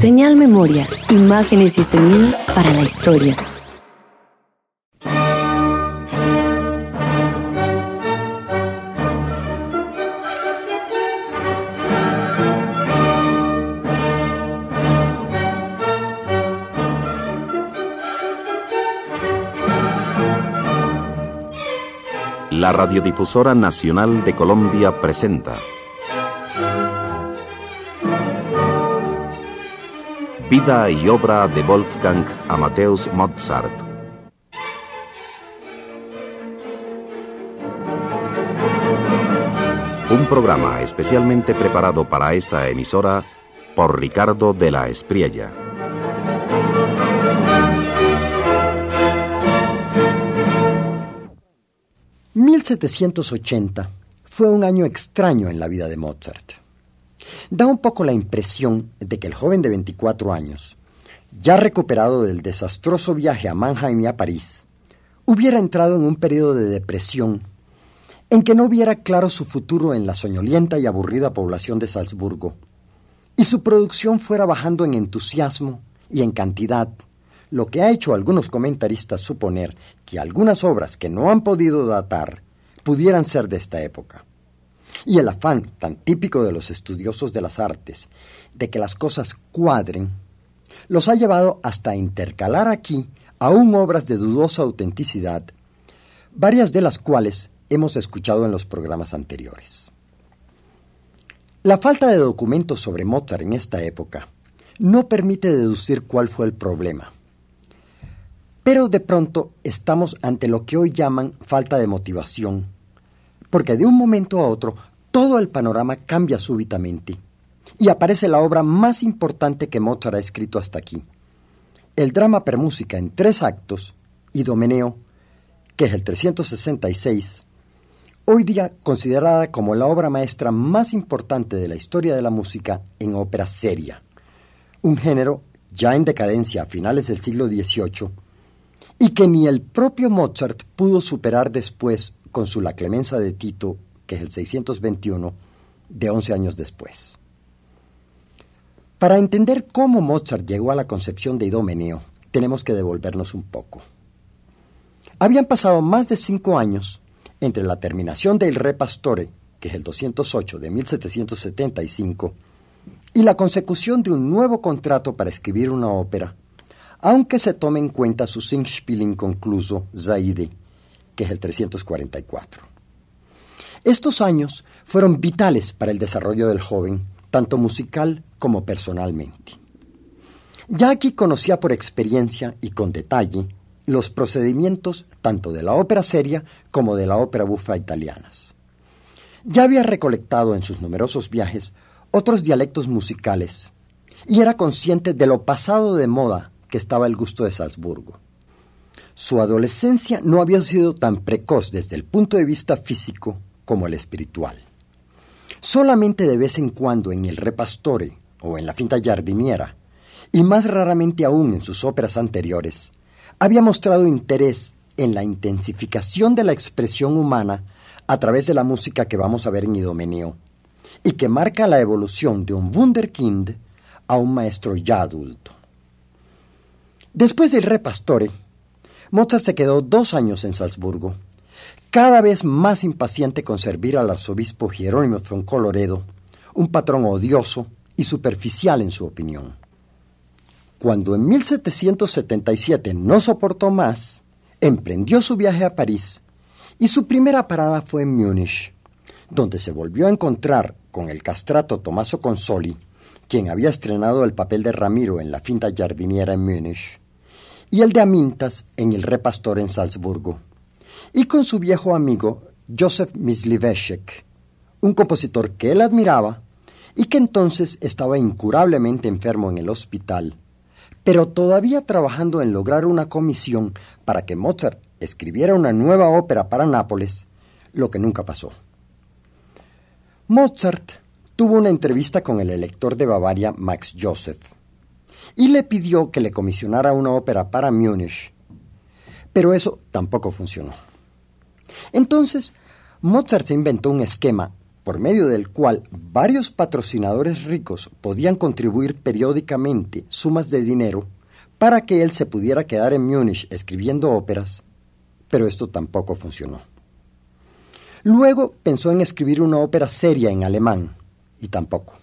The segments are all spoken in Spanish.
Señal Memoria, imágenes y sonidos para la historia. La Radiodifusora Nacional de Colombia presenta Vida y obra de Wolfgang Amadeus Mozart. Un programa especialmente preparado para esta emisora por Ricardo de la Espriella. «1780 fue un año extraño en la vida de Mozart. Da un poco la impresión de que el joven de 24 años, ya recuperado del desastroso viaje a Mannheim y a París, hubiera entrado en un periodo de depresión en que no viera claro su futuro en la soñolienta y aburrida población de Salzburgo, y su producción fuera bajando en entusiasmo y en cantidad, lo que ha hecho a algunos comentaristas suponer que algunas obras que no han podido datar pudieran ser de esta época. Y el afán tan típico de los estudiosos de las artes de que las cosas cuadren, los ha llevado hasta intercalar aquí aún obras de dudosa autenticidad, varias de las cuales hemos escuchado en los programas anteriores. La falta de documentos sobre Mozart en esta época no permite deducir cuál fue el problema. Pero de pronto estamos ante lo que hoy llaman falta de motivación, porque de un momento a otro todo el panorama cambia súbitamente y aparece la obra más importante que Mozart ha escrito hasta aquí, el drama per música en 3 actos, Idomeneo, que es el 366, hoy día considerada como la obra maestra más importante de la historia de la música en ópera seria, un género ya en decadencia a finales del siglo XVIII, y que ni el propio Mozart pudo superar después con su La Clemenza de Tito, que es el 621, de 11 años después. Para entender cómo Mozart llegó a la concepción de Idomeneo, tenemos que devolvernos un poco. Habían pasado más de 5 años entre la terminación del Re Pastore, que es el 208 de 1775, y la consecución de un nuevo contrato para escribir una ópera, aunque se tome en cuenta su Singspiel inconcluso, Zaide, que es el 344. Estos años fueron vitales para el desarrollo del joven, tanto musical como personalmente. Ya aquí conocía por experiencia y con detalle los procedimientos tanto de la ópera seria como de la ópera bufa italianas. Ya había recolectado en sus numerosos viajes otros dialectos musicales y era consciente de lo pasado de moda que estaba el gusto de Salzburgo. Su adolescencia no había sido tan precoz desde el punto de vista físico como el espiritual. Solamente de vez en cuando en el Re Pastore o en la Finta Giardiniera, y más raramente aún en sus óperas anteriores, había mostrado interés en la intensificación de la expresión humana a través de la música que vamos a ver en Idomeneo, y que marca la evolución de un Wunderkind a un maestro ya adulto. Después del Re Pastore, Mozart se quedó 2 años en Salzburgo, cada vez más impaciente con servir al arzobispo Jerónimo von Colloredo, un patrón odioso y superficial en su opinión. Cuando en 1777 no soportó más, emprendió su viaje a París y su primera parada fue en Múnich, donde se volvió a encontrar con el castrato Tommaso Consoli, quien había estrenado el papel de Ramiro en la Finta Giardiniera en Múnich, y el de Amintas en el Re Pastore en Salzburgo, y con su viejo amigo Józef Mysliveček, un compositor que él admiraba y que entonces estaba incurablemente enfermo en el hospital, pero todavía trabajando en lograr una comisión para que Mozart escribiera una nueva ópera para Nápoles, lo que nunca pasó. Mozart tuvo una entrevista con el elector de Bavaria, Max Joseph, y le pidió que le comisionara una ópera para Múnich, pero eso tampoco funcionó. Entonces, Mozart se inventó un esquema por medio del cual varios patrocinadores ricos podían contribuir periódicamente sumas de dinero para que él se pudiera quedar en Múnich escribiendo óperas, pero esto tampoco funcionó. Luego pensó en escribir una ópera seria en alemán, y tampoco.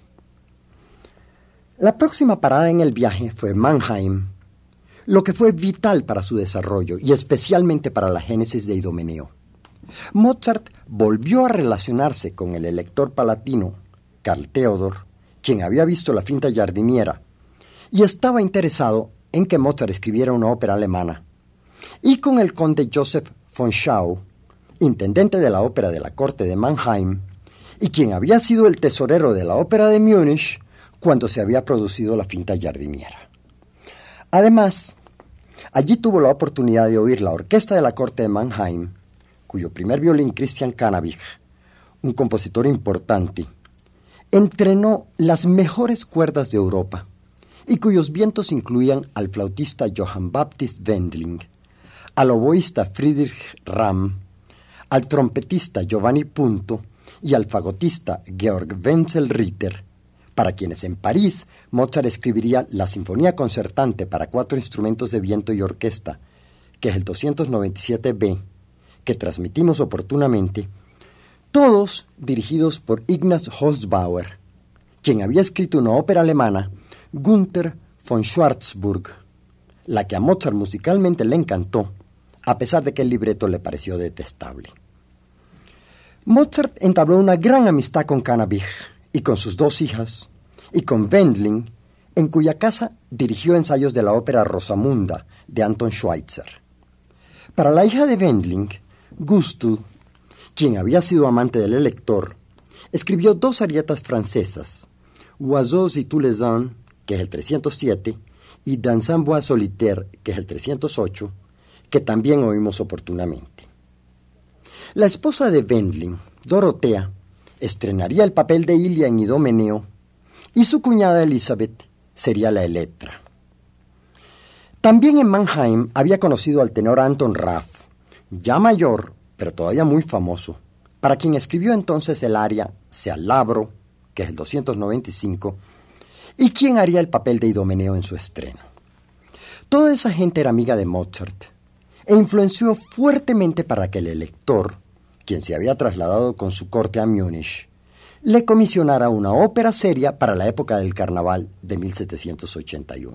La próxima parada en el viaje fue Mannheim, lo que fue vital para su desarrollo y especialmente para la génesis de Idomeneo. Mozart volvió a relacionarse con el elector palatino, Karl Theodor, quien había visto la finta Giardiniera, y estaba interesado en que Mozart escribiera una ópera alemana, y con el conde Joseph von Schau, intendente de la ópera de la corte de Mannheim, y quien había sido el tesorero de la ópera de Múnich cuando se había producido la finta Giardiniera. Además, allí tuvo la oportunidad de oír la orquesta de la corte de Mannheim, cuyo primer violín, Christian Cannabich, un compositor importante, entrenó las mejores cuerdas de Europa y cuyos vientos incluían al flautista Johann Baptist Wendling, al oboísta Friedrich Ramm, al trompetista Giovanni Punto y al fagotista Georg Wenzel Ritter, para quienes en París Mozart escribiría la Sinfonía Concertante para 4 instrumentos de viento y orquesta, que es el 297b, que transmitimos oportunamente, todos dirigidos por Ignaz Holzbauer, quien había escrito una ópera alemana, Günther von Schwarzburg, la que a Mozart musicalmente le encantó, a pesar de que el libreto le pareció detestable. Mozart entabló una gran amistad con Cannabich y con sus 2 hijas, y con Wendling, en cuya casa dirigió ensayos de la ópera Rosamunda de Anton Schweitzer. Para la hija de Wendling, Gustl, quien había sido amante del elector, escribió 2 arietas francesas, Oiseaux et tous les ans, que es el 307, y Dans un bois solitaire, que es el 308, que también oímos oportunamente. La esposa de Wendling, Dorotea, estrenaría el papel de Ilia en Idomeneo, y su cuñada Elizabeth sería la Electra. También en Mannheim había conocido al tenor Anton Raff, ya mayor, pero todavía muy famoso, para quien escribió entonces el aria Se Labro, que es el 295, y quien haría el papel de Idomeneo en su estreno. Toda esa gente era amiga de Mozart, e influenció fuertemente para que el elector, quien se había trasladado con su corte a Múnich, le comisionara una ópera seria para la época del carnaval de 1781.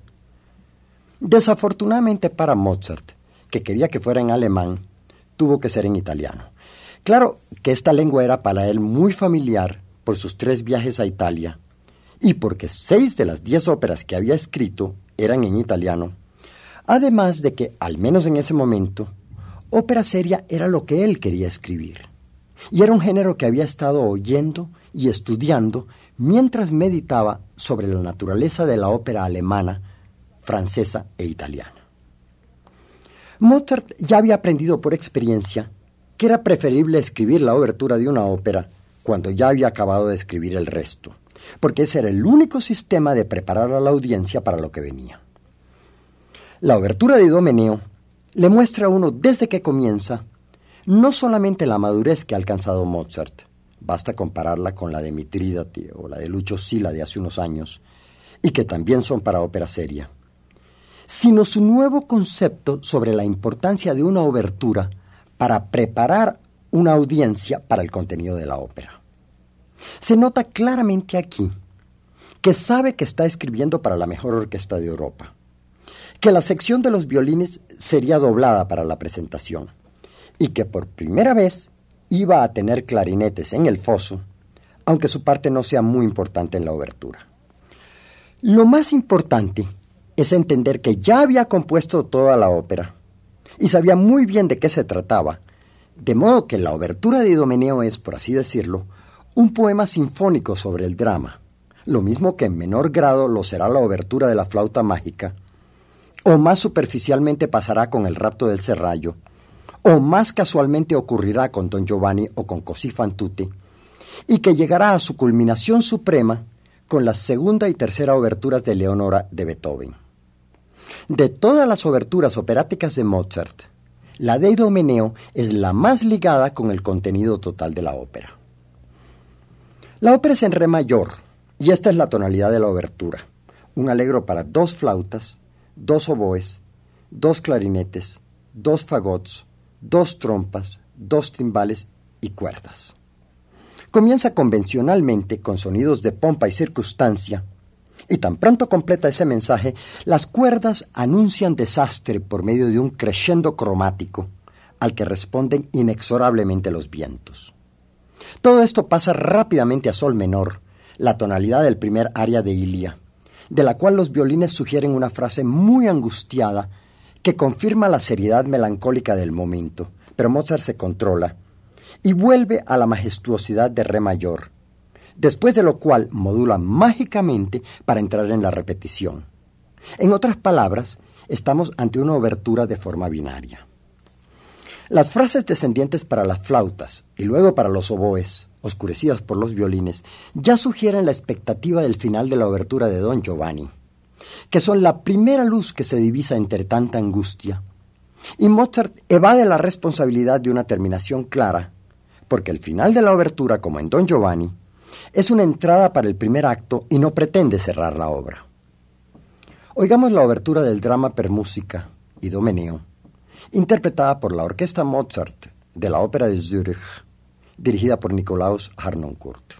Desafortunadamente para Mozart, que quería que fuera en alemán, tuvo que ser en italiano. Claro que esta lengua era para él muy familiar por sus 3 viajes a Italia y porque 6 de las 10 óperas que había escrito eran en italiano, además de que, al menos en ese momento, ópera seria era lo que él quería escribir. Y era un género que había estado oyendo y estudiando mientras meditaba sobre la naturaleza de la ópera alemana, francesa e italiana. Mozart ya había aprendido por experiencia que era preferible escribir la obertura de una ópera cuando ya había acabado de escribir el resto, porque ese era el único sistema de preparar a la audiencia para lo que venía. La obertura de Idomeneo le muestra a uno desde que comienza no solamente la madurez que ha alcanzado Mozart, basta compararla con la de Mitrídate o la de Lucio Silla de hace unos años, y que también son para ópera seria, sino su nuevo concepto sobre la importancia de una obertura para preparar una audiencia para el contenido de la ópera. Se nota claramente aquí que sabe que está escribiendo para la mejor orquesta de Europa, que la sección de los violines sería doblada para la presentación y que por primera vez iba a tener clarinetes en el foso, aunque su parte no sea muy importante en la obertura. Lo más importante es entender que ya había compuesto toda la ópera y sabía muy bien de qué se trataba, de modo que la obertura de Idomeneo es, por así decirlo, un poema sinfónico sobre el drama, lo mismo que en menor grado lo será la obertura de la flauta mágica, o más superficialmente pasará con el rapto del serrallo, o más casualmente ocurrirá con Don Giovanni o con Così fan tutte, y que llegará a su culminación suprema con la segunda y tercera oberturas de Leonora de Beethoven. De todas las oberturas operáticas de Mozart, la de Idomeneo es la más ligada con el contenido total de la ópera. La ópera es en re mayor, y esta es la tonalidad de la obertura. Un allegro para 2 flautas, 2 oboes, 2 clarinetes, 2 fagots, 2 trompas, 2 timbales y cuerdas. Comienza convencionalmente con sonidos de pompa y circunstancia, y tan pronto completa ese mensaje, las cuerdas anuncian desastre por medio de un crescendo cromático, al que responden inexorablemente los vientos. Todo esto pasa rápidamente a sol menor, la tonalidad del primer aria de Ilia, de la cual los violines sugieren una frase muy angustiada que confirma la seriedad melancólica del momento, pero Mozart se controla y vuelve a la majestuosidad de re mayor, después de lo cual modula mágicamente para entrar en la repetición. En otras palabras, estamos ante una obertura de forma binaria. Las frases descendientes para las flautas y luego para los oboes, oscurecidas por los violines, ya sugieren la expectativa del final de la obertura de Don Giovanni, que son la primera luz que se divisa entre tanta angustia. Y Mozart evade la responsabilidad de una terminación clara, porque el final de la obertura, como en Don Giovanni, es una entrada para el primer acto y no pretende cerrar la obra. Oigamos la obertura del drama per musica, Idomeneo, interpretada por la Orquesta Mozart de la Ópera de Zúrich, dirigida por Nikolaus Harnoncourt.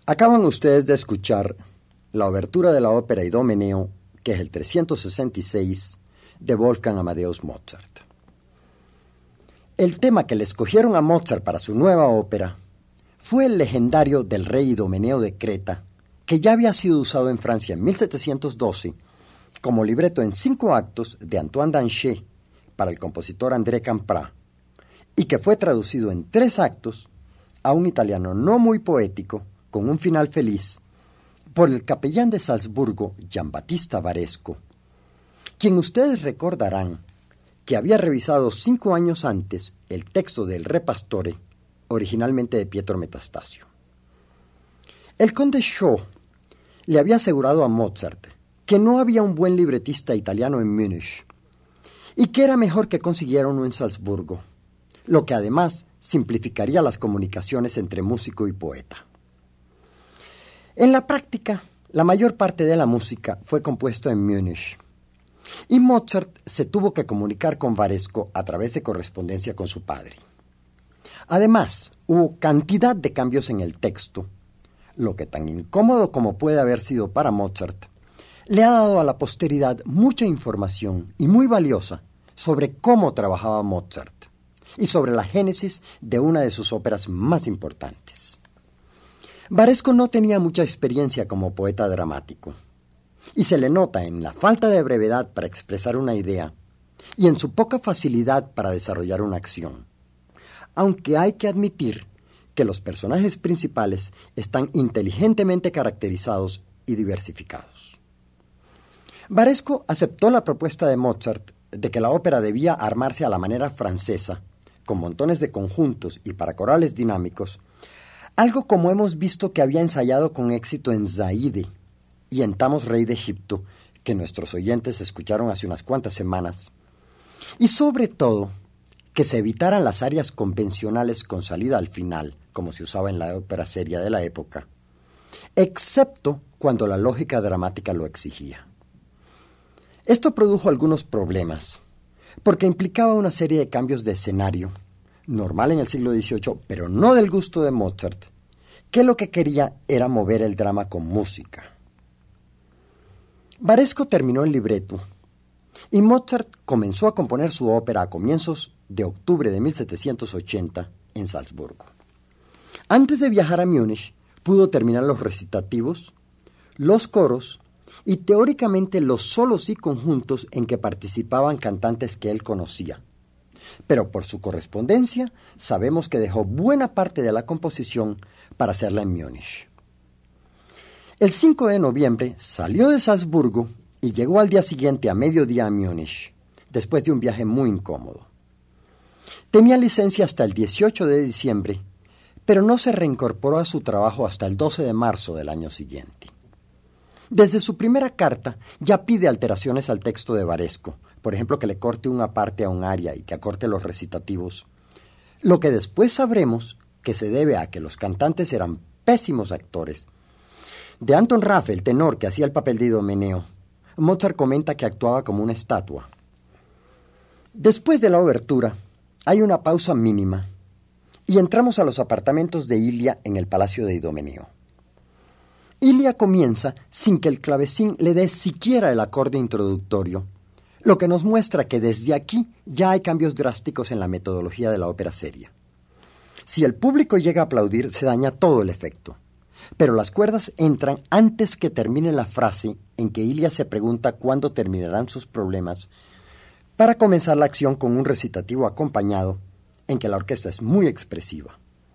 Acaban ustedes de escuchar la obertura de la ópera Idomeneo, que es el 366 de Wolfgang Amadeus Mozart. El tema que le escogieron a Mozart para su nueva ópera fue el legendario del rey Idomeneo de Creta, que ya había sido usado en Francia en 1712 como libreto en 5 actos de Antoine Danchet para el compositor André Campra, y que fue traducido en 3 actos a un italiano no muy poético, con un final feliz, por el capellán de Salzburgo, Giambattista Varesco, quien ustedes recordarán que había revisado 5 años antes el texto del Re Pastore, originalmente de Pietro Metastasio. El conde Shaw le había asegurado a Mozart que no había un buen libretista italiano en Múnich y que era mejor que consiguiera uno en Salzburgo, lo que además simplificaría las comunicaciones entre músico y poeta. En la práctica, la mayor parte de la música fue compuesta en Múnich, y Mozart se tuvo que comunicar con Varesco a través de correspondencia con su padre. Además, hubo cantidad de cambios en el texto, lo que tan incómodo como puede haber sido para Mozart, le ha dado a la posteridad mucha información y muy valiosa sobre cómo trabajaba Mozart y sobre la génesis de una de sus óperas más importantes. Varesco no tenía mucha experiencia como poeta dramático, y se le nota en la falta de brevedad para expresar una idea y en su poca facilidad para desarrollar una acción, aunque hay que admitir que los personajes principales están inteligentemente caracterizados y diversificados. Varesco aceptó la propuesta de Mozart de que la ópera debía armarse a la manera francesa, con montones de conjuntos y para corales dinámicos, algo como hemos visto que había ensayado con éxito en Zaide y en Thamos, rey de Egipto, que nuestros oyentes escucharon hace unas cuantas semanas, y sobre todo, que se evitaran las arias convencionales con salida al final, como se usaba en la ópera seria de la época, excepto cuando la lógica dramática lo exigía. Esto produjo algunos problemas, porque implicaba una serie de cambios de escenario, normal en el siglo XVIII, pero no del gusto de Mozart, que lo que quería era mover el drama con música. Varesco terminó el libreto, y Mozart comenzó a componer su ópera a comienzos de octubre de 1780 en Salzburgo. Antes de viajar a Múnich, pudo terminar los recitativos, los coros y teóricamente los solos y conjuntos en que participaban cantantes que él conocía. Pero por su correspondencia sabemos que dejó buena parte de la composición para hacerla en Múnich. El 5 de noviembre salió de Salzburgo y llegó al día siguiente a mediodía a Múnich, después de un viaje muy incómodo. Tenía licencia hasta el 18 de diciembre, pero no se reincorporó a su trabajo hasta el 12 de marzo del año siguiente. Desde su primera carta ya pide alteraciones al texto de Varesco, por ejemplo que le corte una parte a un aria y que acorte los recitativos, lo que después sabremos que se debe a que los cantantes eran pésimos actores. De Anton Raff, el tenor que hacía el papel de Idomeneo, Mozart comenta que actuaba como una estatua. Después de la obertura, hay una pausa mínima y entramos a los apartamentos de Ilia en el palacio de Idomeneo. Ilia comienza sin que el clavecín le dé siquiera el acorde introductorio, lo que nos muestra que desde aquí ya hay cambios drásticos en la metodología de la ópera seria. Si el público llega a aplaudir, se daña todo el efecto, pero las cuerdas entran antes que termine la frase en que Ilia se pregunta cuándo terminarán sus problemas, para comenzar la acción con un recitativo acompañado en que la orquesta es muy expresiva.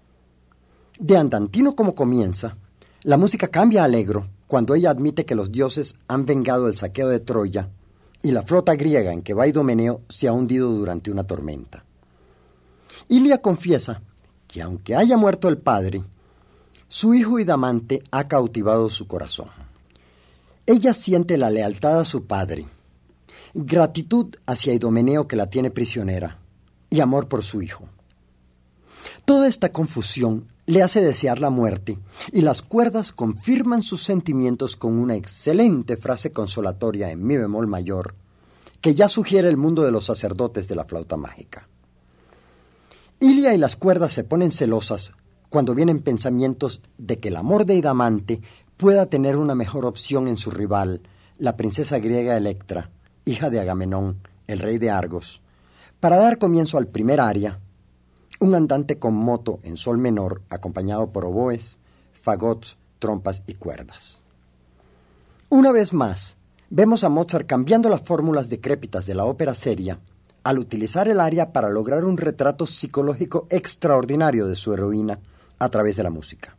De andantino como comienza, la música cambia a allegro cuando ella admite que los dioses han vengado el saqueo de Troya y la flota griega en que va Idomeneo se ha hundido durante una tormenta. Ilia confiesa que aunque haya muerto el padre, su hijo Idamante ha cautivado su corazón. Ella siente la lealtad a su padre, gratitud hacia Idomeneo que la tiene prisionera y amor por su hijo. Toda esta confusión le hace desear la muerte y las cuerdas confirman sus sentimientos con una excelente frase consolatoria en mi bemol mayor que ya sugiere el mundo de los sacerdotes de la flauta mágica. Ilia y las cuerdas se ponen celosas cuando vienen pensamientos de que el amor de Idamante pueda tener una mejor opción en su rival, la princesa griega Electra, hija de Agamenón, el rey de Argos, para dar comienzo al primer aria, un andante con moto en sol menor acompañado por oboes, fagots, trompas y cuerdas. Una vez más, vemos a Mozart cambiando las fórmulas decrépitas de la ópera seria al utilizar el aria para lograr un retrato psicológico extraordinario de su heroína a través de la música.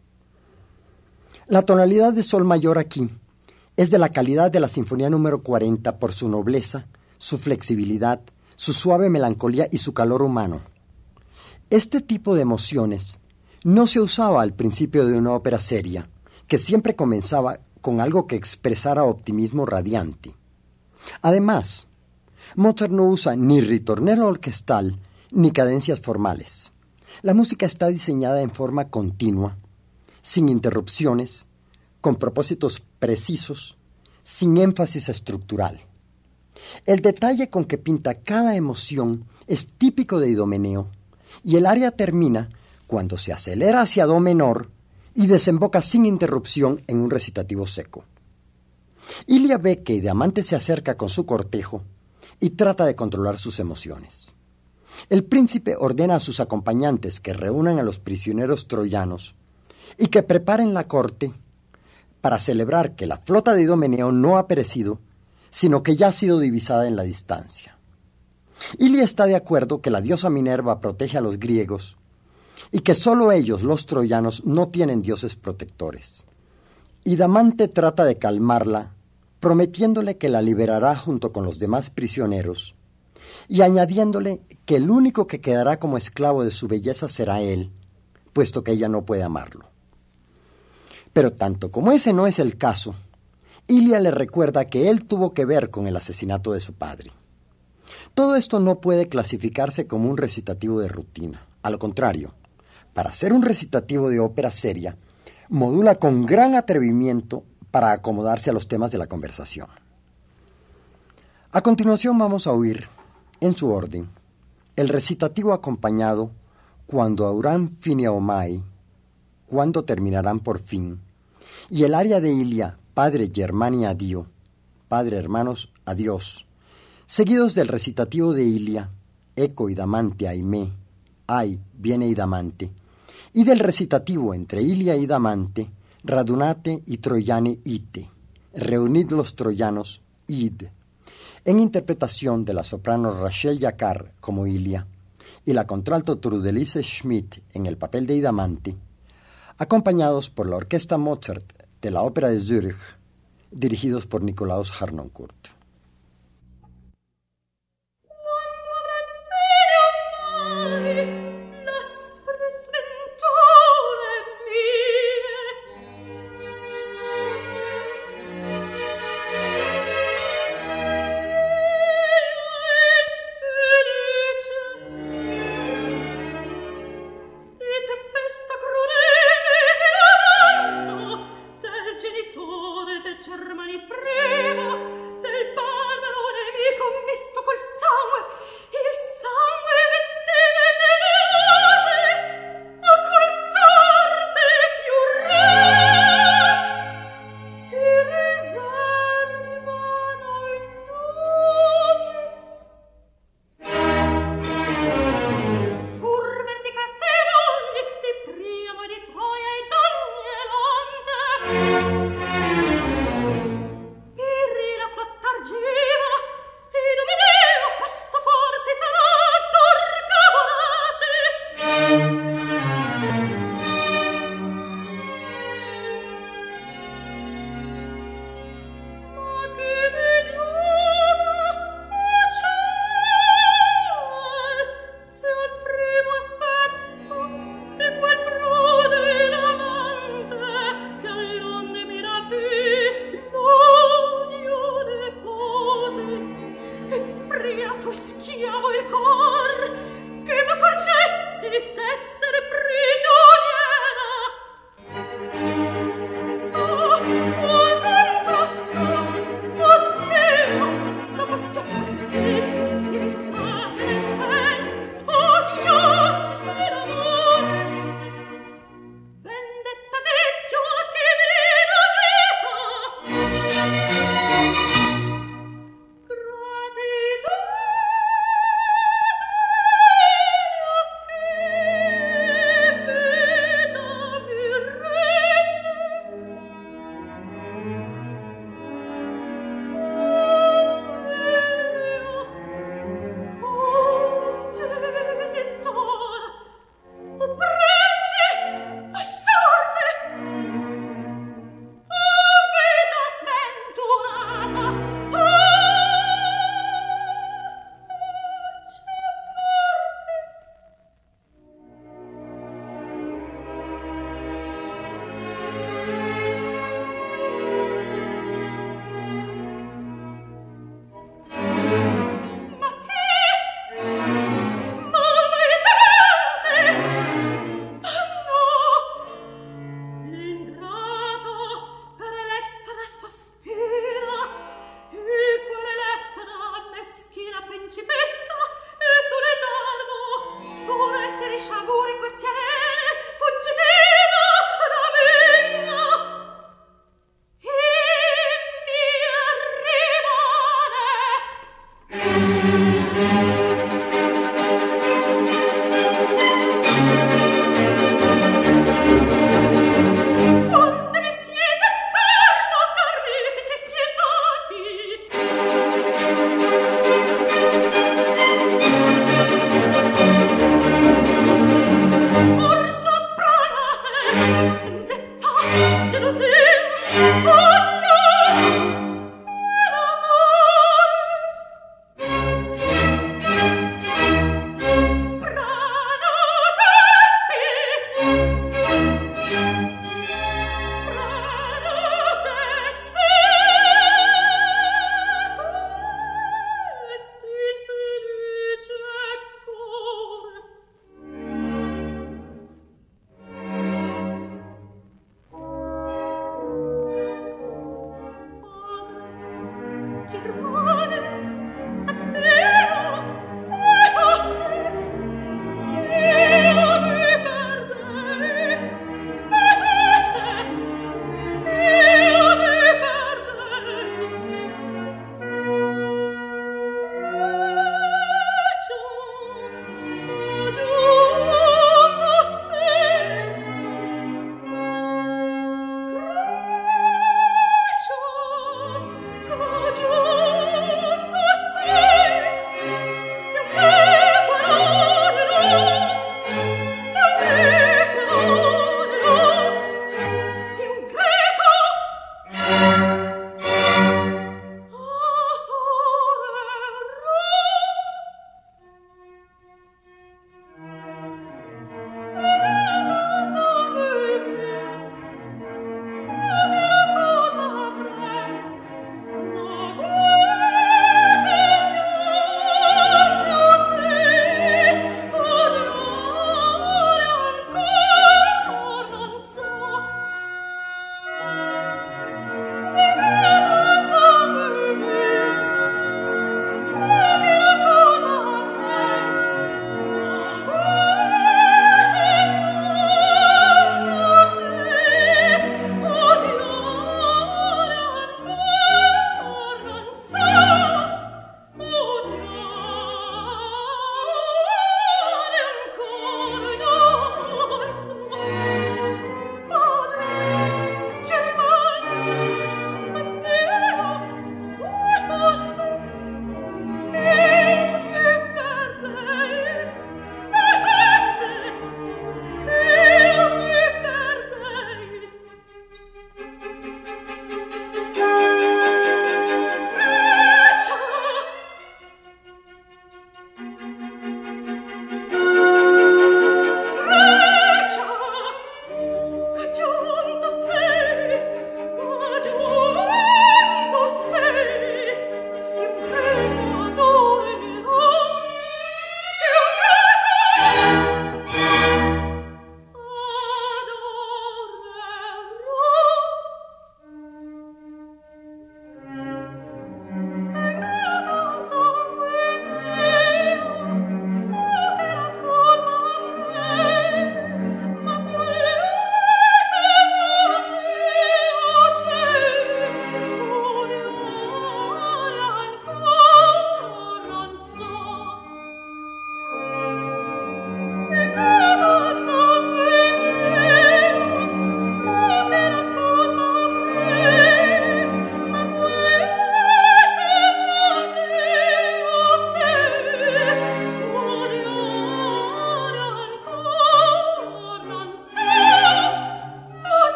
La tonalidad de sol mayor aquí es de la calidad de la Sinfonía número 40 por su nobleza, su flexibilidad, su suave melancolía y su calor humano. Este tipo de emociones no se usaba al principio de una ópera seria, que siempre comenzaba con algo que expresara optimismo radiante. Además, Mozart no usa ni ritornello orquestal ni cadencias formales. La música está diseñada en forma continua, sin interrupciones, con propósitos precisos, sin énfasis estructural. El detalle con que pinta cada emoción es típico de Idomeneo, y el aria termina cuando se acelera hacia do menor y desemboca sin interrupción en un recitativo seco. Ilia ve que Idamante se acerca con su cortejo y trata de controlar sus emociones. El príncipe ordena a sus acompañantes que reúnan a los prisioneros troyanos y que preparen la corte para celebrar que la flota de Idomeneo no ha perecido, sino que ya ha sido divisada en la distancia. Ilia está de acuerdo que la diosa Minerva protege a los griegos y que solo ellos, los troyanos, no tienen dioses protectores. Idamante trata de calmarla, prometiéndole que la liberará junto con los demás prisioneros y añadiéndole que el único que quedará como esclavo de su belleza será él, puesto que ella no puede amarlo. Pero tanto como ese no es el caso, Ilia le recuerda que él tuvo que ver con el asesinato de su padre. Todo esto no puede clasificarse como un recitativo de rutina. A lo contrario, para hacer un recitativo de ópera seria, modula con gran atrevimiento para acomodarse a los temas de la conversación. A continuación vamos a oír, en su orden, el recitativo acompañado Cuando auran fine omai, cuando terminarán por fin, y el aria de Ilia, Padre Germani adio, Padre hermanos, adiós, seguidos del recitativo de Ilia, Eco Idamante aimé, ay, viene Idamante, y del recitativo entre Ilia y Idamante, Radunate y Troiani ite, reunid los troyanos, id, en interpretación de la soprano Rachel Jacquard como Ilia y la contralto Trudelise Schmidt en el papel de Idamante, acompañados por la Orquesta Mozart de la Ópera de Zúrich, dirigidos por Nikolaus Harnoncourt. Germani prima del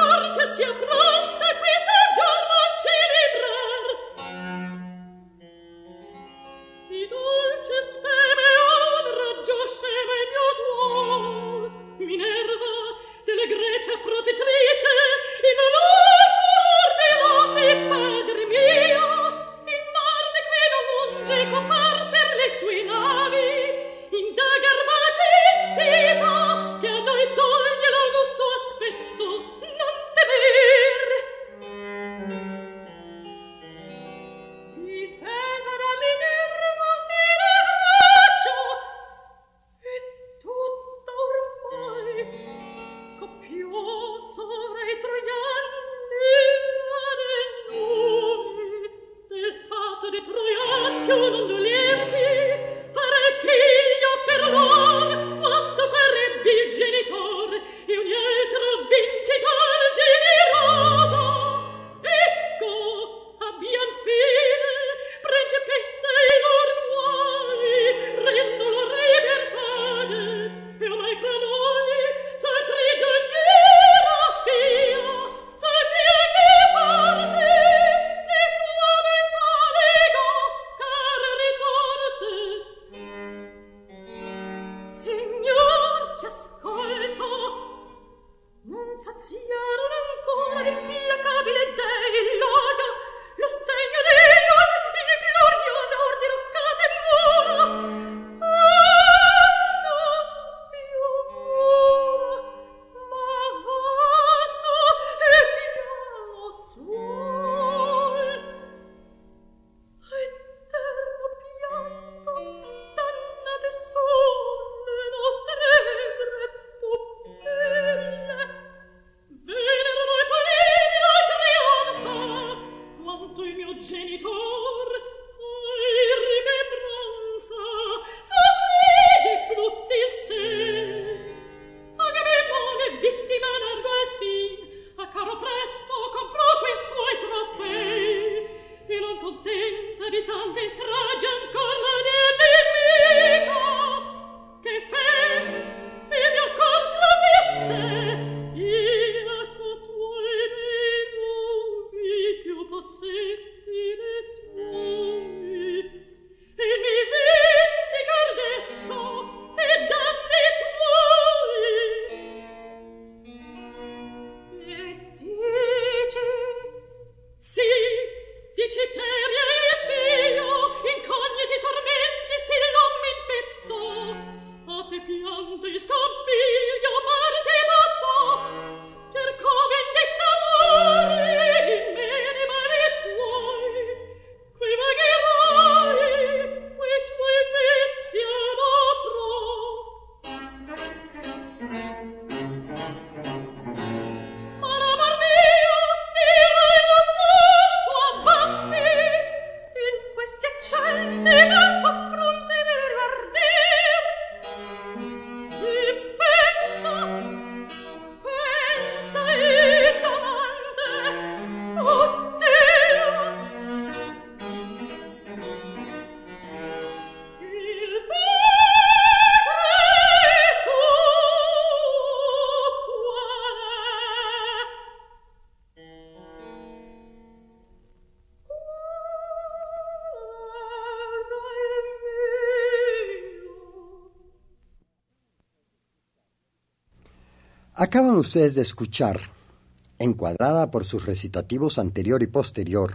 Acaban ustedes de escuchar, encuadrada por sus recitativos anterior y posterior,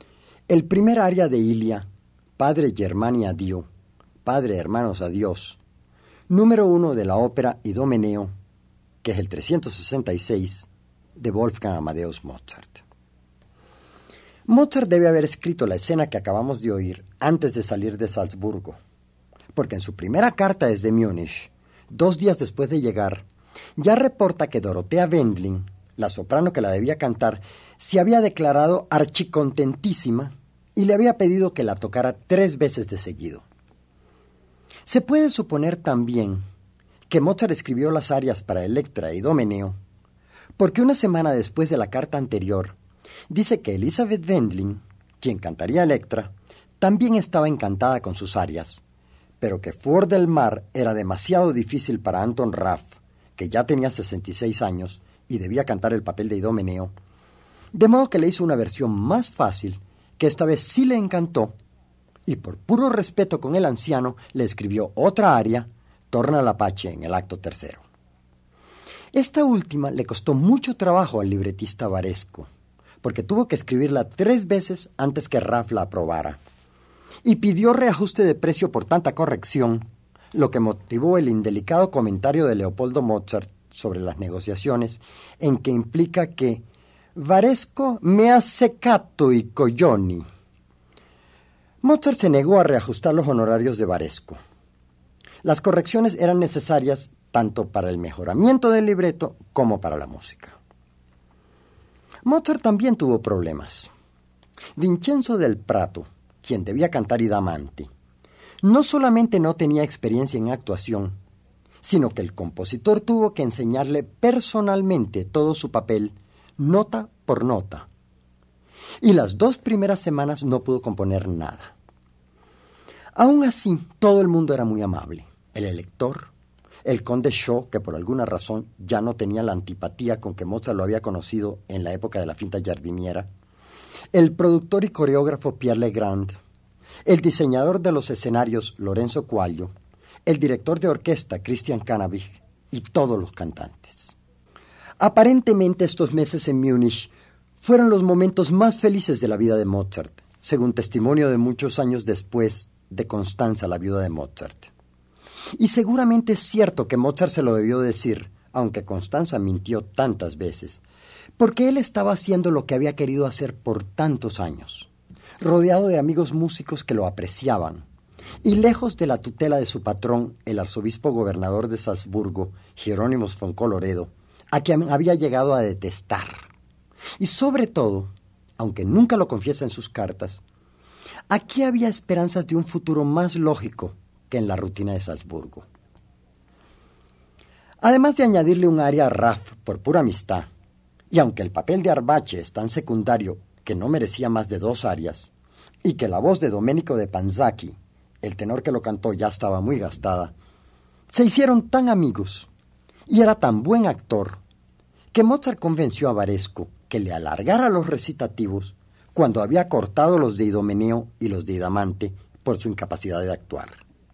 el primer aria de Ilia, Padre Germani a Dio, Padre Hermanos a Dios, número 1 de la ópera Idomeneo, que es el 366 de Wolfgang Amadeus Mozart. Mozart debe haber escrito la escena que acabamos de oír antes de salir de Salzburgo, porque en su primera carta desde Múnich, 2 días después de llegar, ya reporta que Dorothea Wendling, la soprano que la debía cantar, se había declarado archicontentísima y le había pedido que la tocara 3 veces de seguido. Se puede suponer también que Mozart escribió las arias para Electra e Idomeneo porque una semana después de la carta anterior dice que Elisabeth Wendling, quien cantaría Electra, también estaba encantada con sus arias, pero que Fuor del Mar era demasiado difícil para Anton Raff, que ya tenía 66 años y debía cantar el papel de Idomeneo, de modo que le hizo una versión más fácil, que esta vez sí le encantó, y por puro respeto con el anciano le escribió otra aria, Torna l'Apache, en el acto tercero. Esta última le costó mucho trabajo al libretista Varesco, porque tuvo que escribirla 3 veces antes que Raff la aprobara, y pidió reajuste de precio por tanta corrección, lo que motivó el indelicado comentario de Leopoldo Mozart sobre las negociaciones, en que implica que Varesco me ha seccato i coglioni. Mozart se negó a reajustar los honorarios de Varesco. Las correcciones eran necesarias tanto para el mejoramiento del libreto como para la música. Mozart también tuvo problemas. Vincenzo del Prato, quien debía cantar Idamante, no solamente no tenía experiencia en actuación, sino que el compositor tuvo que enseñarle personalmente todo su papel, nota por nota. Y las 2 primeras semanas no pudo componer nada. Aún así, todo el mundo era muy amable. El elector, el conde Shaw, que por alguna razón ya no tenía la antipatía con que Mozart lo había conocido en la época de la finta jardiniera, el productor y coreógrafo Pierre Legrand, el diseñador de los escenarios Lorenzo Quaglio, el director de orquesta Christian Cannabich y todos los cantantes. Aparentemente estos meses en Múnich fueron los momentos más felices de la vida de Mozart, según testimonio de muchos años después de Constanza, la viuda de Mozart. Y seguramente es cierto que Mozart se lo debió decir, aunque Constanza mintió tantas veces, porque él estaba haciendo lo que había querido hacer por tantos años, rodeado de amigos músicos que lo apreciaban, y lejos de la tutela de su patrón, el arzobispo gobernador de Salzburgo, Jerónimo von Colloredo, a quien había llegado a detestar. Y sobre todo, aunque nunca lo confiesa en sus cartas, aquí había esperanzas de un futuro más lógico que en la rutina de Salzburgo. Además de añadirle un aria a Raff por pura amistad, y aunque el papel de Arbace es tan secundario que no merecía más de 2 arias, y que la voz de Domenico de Panzacchi, el tenor que lo cantó, ya estaba muy gastada, se hicieron tan amigos, y era tan buen actor, que Mozart convenció a Varesco que le alargara los recitativos cuando había cortado los de Idomeneo y los de Idamante por su incapacidad de actuar.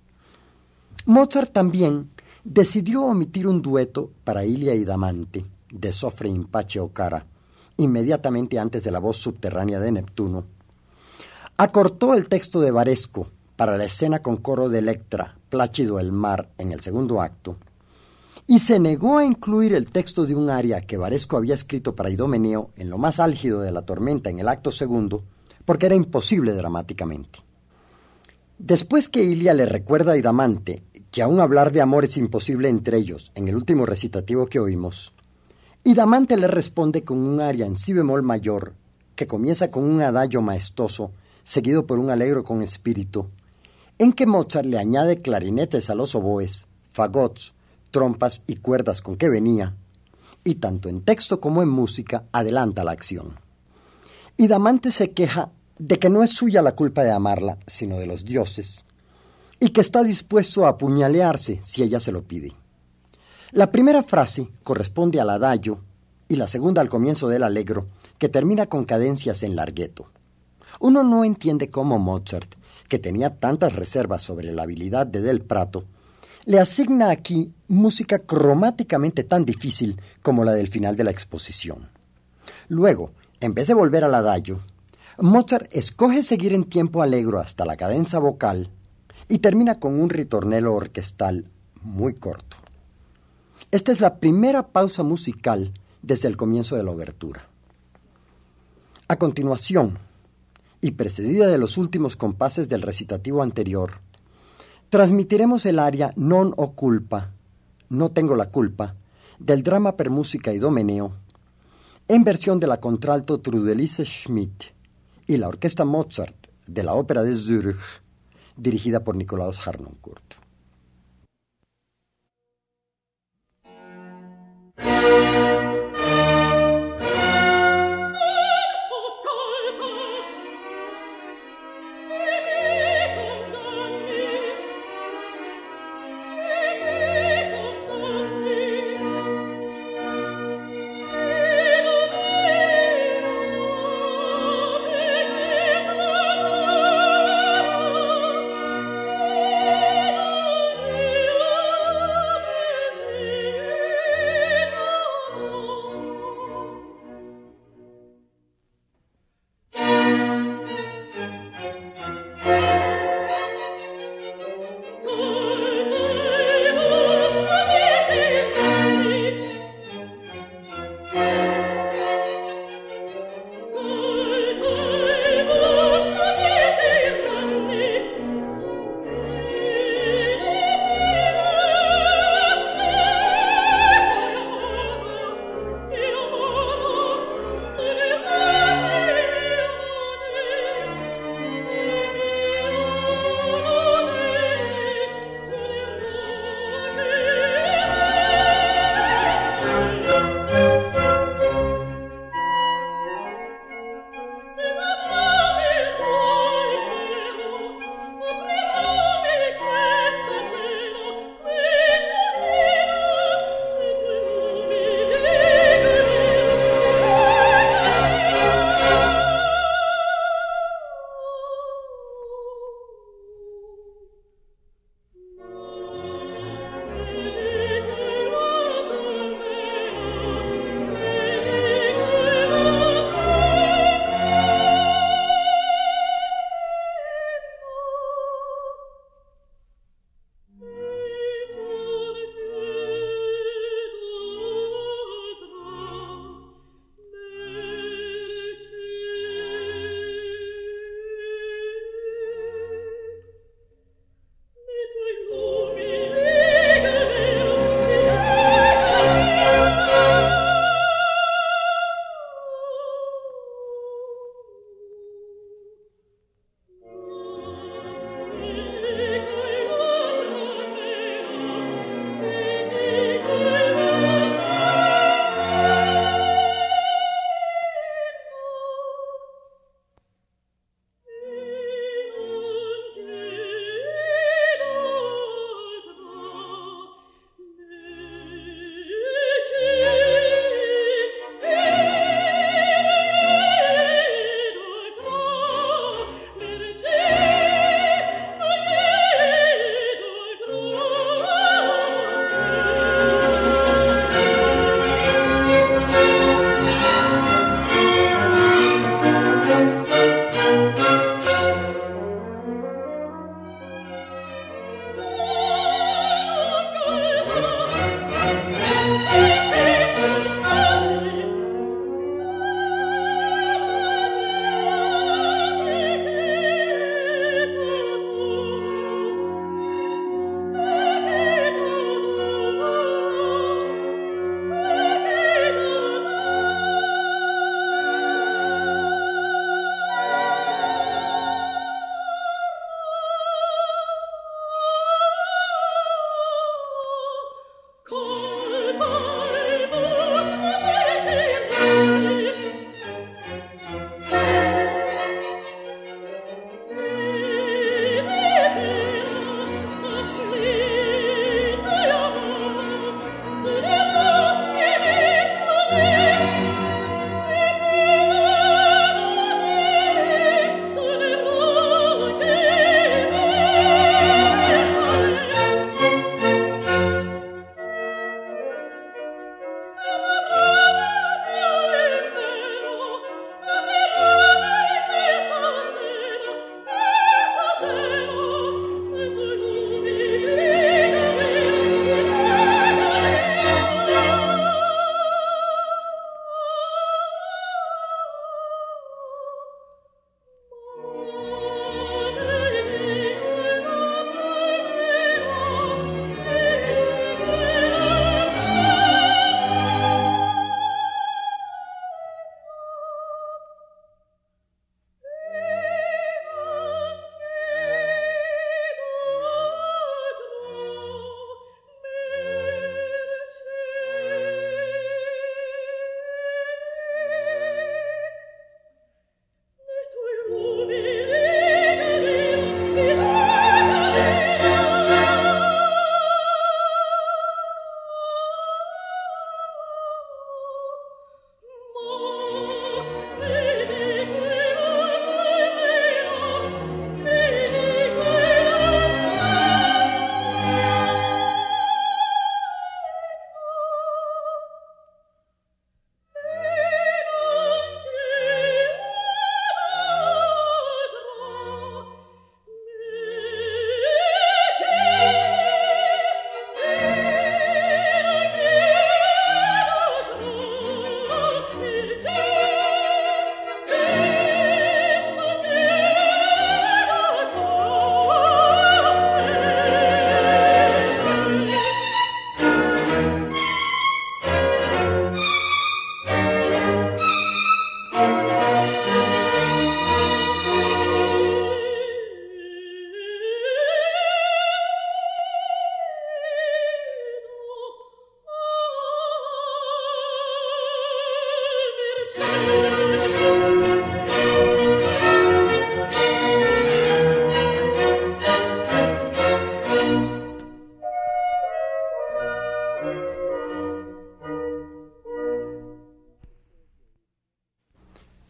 Mozart también decidió omitir un dueto para Ilia y Damante, de Soffre in pace o cara, inmediatamente antes de la voz subterránea de Neptuno. Acortó el texto de Varesco para la escena con coro de Electra, Plácido el mar, en el segundo acto, y se negó a incluir el texto de un aria que Varesco había escrito para Idomeneo en lo más álgido de la tormenta en el acto segundo, porque era imposible dramáticamente. Después que Ilia le recuerda a Idamante que aún hablar de amor es imposible entre ellos en el último recitativo que oímos, Idamante le responde con un aria en si bemol mayor que comienza con un adagio maestoso seguido por un allegro con espíritu, en que Mozart le añade clarinetes a los oboes, fagots, trompas y cuerdas con que venía, y tanto en texto como en música adelanta la acción. Idamante se queja de que no es suya la culpa de amarla, sino de los dioses, y que está dispuesto a apuñalearse si ella se lo pide. La primera frase corresponde al adagio y la segunda al comienzo del allegro, que termina con cadencias en larghetto. Uno no entiende cómo Mozart, que tenía tantas reservas sobre la habilidad de Del Prato, le asigna aquí música cromáticamente tan difícil como la del final de la exposición. Luego, en vez de volver al adagio, Mozart escoge seguir en tiempo allegro hasta la cadenza vocal y termina con un ritornello orquestal muy corto. Esta es la primera pausa musical desde el comienzo de la obertura. A continuación, y precedida de los últimos compases del recitativo anterior, transmitiremos el aria Non ho culpa, no tengo la culpa, del drama per musica Idomeneo, en versión de la contralto Trudelise Schmidt y la orquesta Mozart de la Ópera de Zürich, dirigida por Nikolaus Harnoncourt.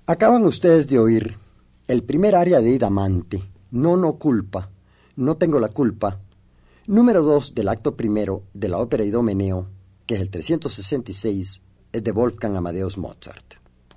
Acaban ustedes de oír el primer aria de Idamante, No culpa, no tengo la culpa, número 2 del acto primero de la ópera Idomeneo, que es el 366, es de Wolfgang Amadeus Mozart.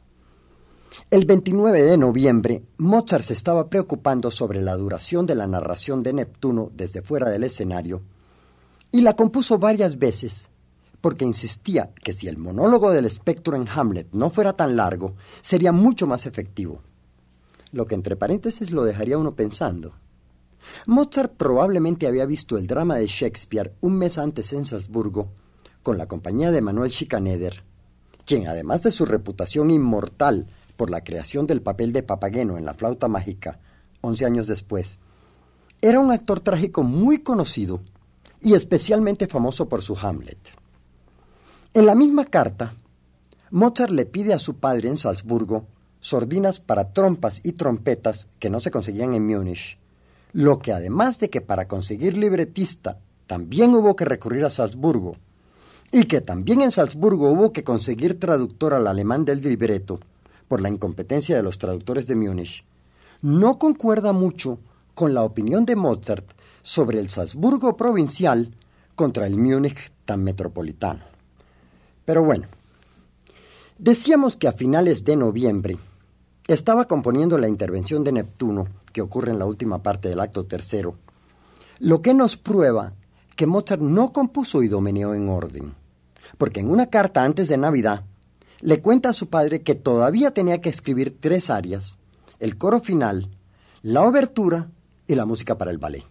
El 29 de noviembre, Mozart se estaba preocupando sobre la duración de la narración de Neptuno desde fuera del escenario y la compuso varias veces porque insistía que si el monólogo del espectro en Hamlet no fuera tan largo, sería mucho más efectivo. Lo que entre paréntesis lo dejaría uno pensando. Mozart probablemente había visto el drama de Shakespeare un mes antes en Salzburgo con la compañía de Manuel Schikaneder, quien además de su reputación inmortal por la creación del papel de Papageno en La flauta mágica, 11 años después, era un actor trágico muy conocido y especialmente famoso por su Hamlet. En la misma carta, Mozart le pide a su padre en Salzburgo sordinas para trompas y trompetas que no se conseguían en Múnich, lo que además de que para conseguir libretista también hubo que recurrir a Salzburgo, y que también en Salzburgo hubo que conseguir traductor al alemán del libreto por la incompetencia de los traductores de Múnich, no concuerda mucho con la opinión de Mozart sobre el Salzburgo provincial contra el Múnich tan metropolitano. Pero bueno, decíamos que a finales de noviembre estaba componiendo la intervención de Neptuno, que ocurre en la última parte del acto tercero, lo que nos prueba que Mozart no compuso Idomeneo en orden, porque en una carta antes de Navidad le cuenta a su padre que todavía tenía que escribir 3 arias, el coro final, la obertura y la música para el ballet.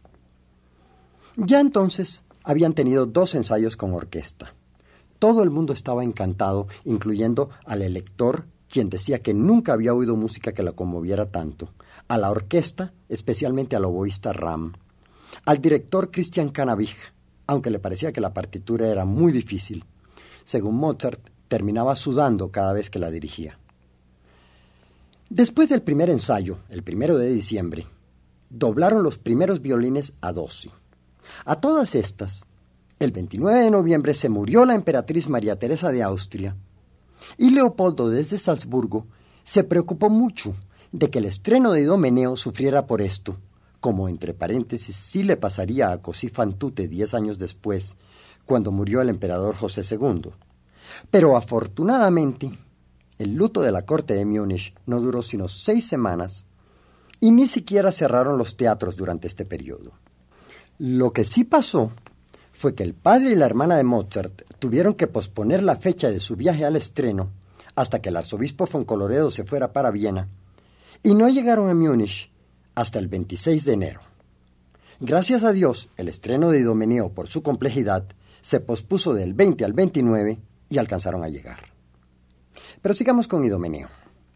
Ya entonces habían tenido 2 ensayos con orquesta. Todo el mundo estaba encantado, incluyendo al elector, quien decía que nunca había oído música que la conmoviera tanto, a la orquesta, especialmente al oboísta Ramm, al director Christian Canabich, aunque le parecía que la partitura era muy difícil. Según Mozart, terminaba sudando cada vez que la dirigía. Después del primer ensayo, el 1 de diciembre, doblaron los primeros violines a 12. A todas estas, el 29 de noviembre se murió la emperatriz María Teresa de Austria y Leopoldo desde Salzburgo se preocupó mucho de que el estreno de Idomeneo sufriera por esto, como entre paréntesis sí le pasaría a Così fan tutte 10 años después, cuando murió el emperador José II. Pero afortunadamente, el luto de la corte de Múnich no duró sino 6 semanas y ni siquiera cerraron los teatros durante este periodo. Lo que sí pasó fue que el padre y la hermana de Mozart tuvieron que posponer la fecha de su viaje al estreno hasta que el arzobispo von Colloredo se fuera para Viena, y no llegaron a Múnich hasta el 26 de enero. Gracias a Dios, el estreno de Idomeneo, por su complejidad, se pospuso del 20 al 29 y alcanzaron a llegar. Pero sigamos con Idomeneo.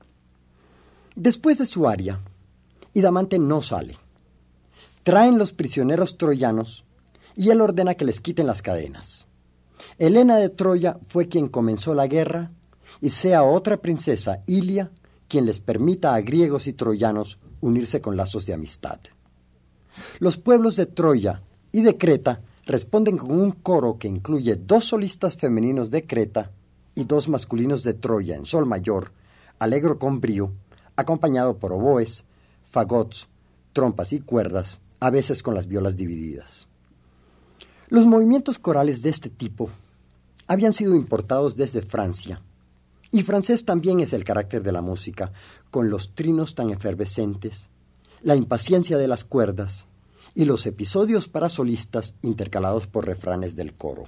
Después de su aria, Idamante no sale. Traen los prisioneros troyanos y él ordena que les quiten las cadenas. Helena de Troya fue quien comenzó la guerra y sea otra princesa, Ilia, quien les permita a griegos y troyanos unirse con lazos de amistad. Los pueblos de Troya y de Creta responden con un coro que incluye 2 solistas femeninos de Creta y 2 masculinos de Troya en sol mayor, alegro con brío, acompañado por oboes, fagots, trompas y cuerdas, a veces con las violas divididas. Los movimientos corales de este tipo habían sido importados desde Francia, y francés también es el carácter de la música, con los trinos tan efervescentes, la impaciencia de las cuerdas y los episodios para solistas intercalados por refranes del coro.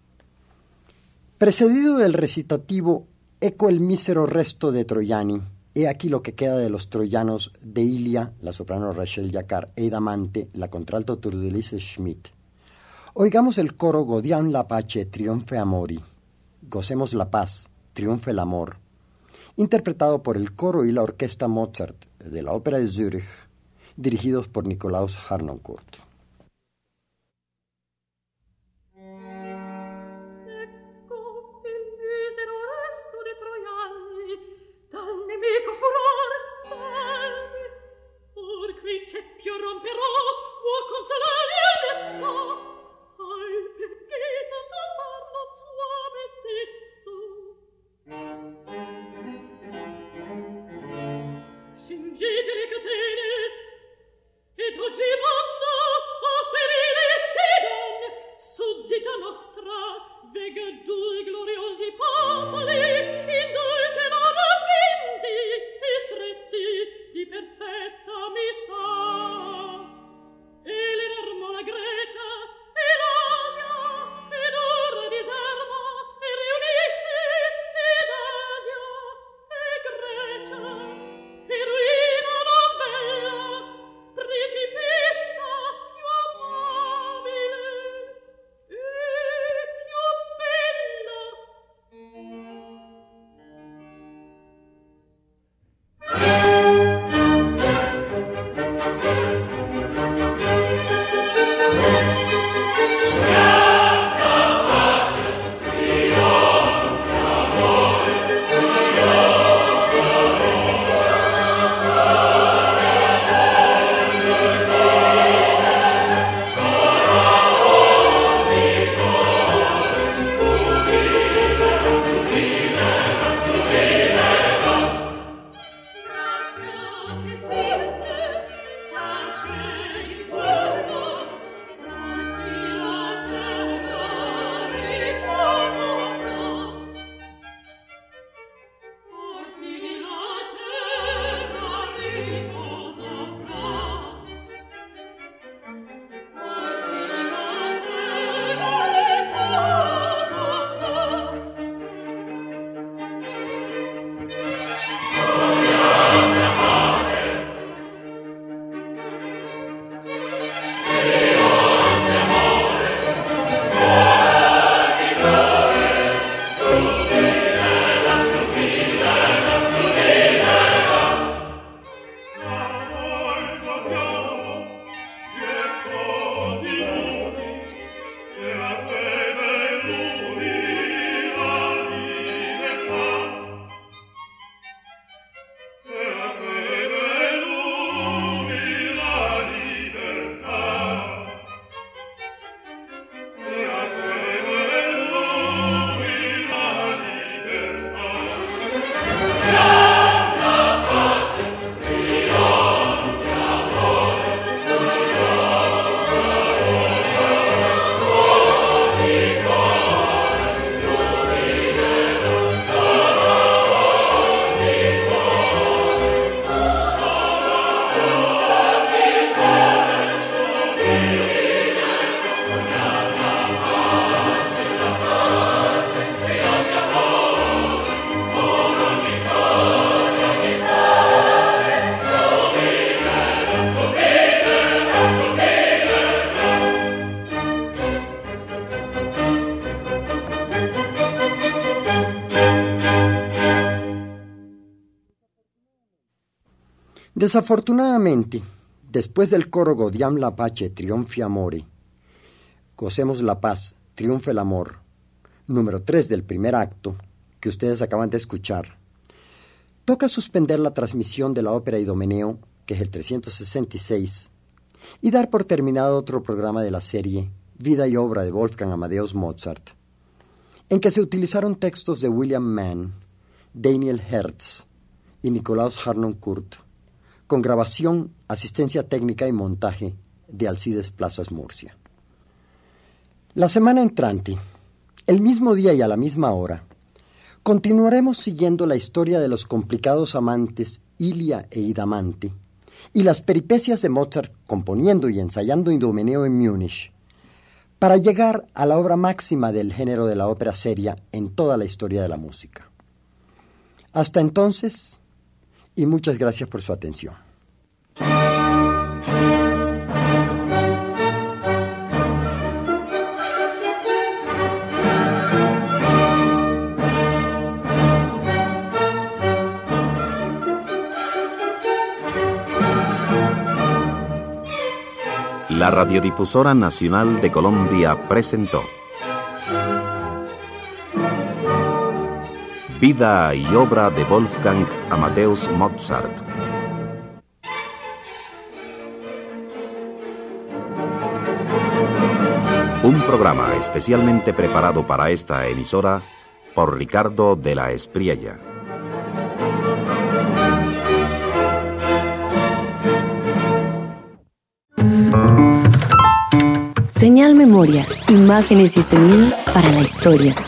Precedido del recitativo «Eco el mísero resto de Troiani», he aquí lo que queda de los troyanos de Ilia, la soprano Rachel Jacquard, e Idamante, la contralto Turdulise Schmidt. Oigamos el coro Godiam la pace, triunfe amori, gocemos la paz, triunfe el amor, interpretado por el coro y la orquesta Mozart de la Ópera de Zúrich, dirigidos por Nikolaus Harnoncourt. Desafortunadamente, después del coro Gaudiam la pace, triunfi amore, gocemos la paz, triunfe el amor, número 3 del primer acto, que ustedes acaban de escuchar, toca suspender la transmisión de la ópera Idomeneo, que es el 366, y dar por terminado otro programa de la serie Vida y obra de Wolfgang Amadeus Mozart, en que se utilizaron textos de William Mann, Daniel Hertz y Nikolaus Harnoncourt, con grabación, asistencia técnica y montaje de Alcides Plazas Murcia. La semana entrante, el mismo día y a la misma hora, continuaremos siguiendo la historia de los complicados amantes Ilia e Idamante y las peripecias de Mozart componiendo y ensayando Idomeneo en Múnich, para llegar a la obra máxima del género de la ópera seria en toda la historia de la música. Hasta entonces, y muchas gracias por su atención. La Radiodifusora Nacional de Colombia presentó Vida y obra de Wolfgang Amadeus Mozart. Un programa especialmente preparado para esta emisora por Ricardo de la Espriella. Señal Memoria, imágenes y sonidos para la historia.